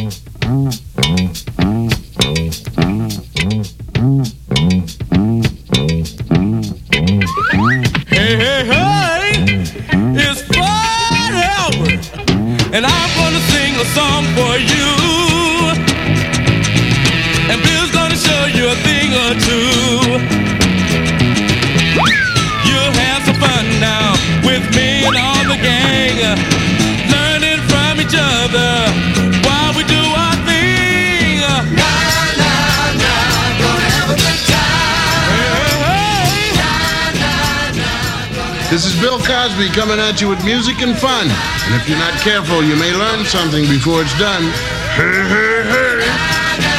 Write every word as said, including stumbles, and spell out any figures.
Hey, hey, hey, it's Fred Albert, and I'm gonna sing a song for you. And Bill's gonna show you a thing or two. You'll have some fun now with me and all the gang, learning from each other while we do our thing. Na, na, na, gonna have a good time. Hey, hey, hey. This is Bill Cosby coming at you with music and fun. And if you're not careful, you may learn something before it's done. Hey, hey, hey.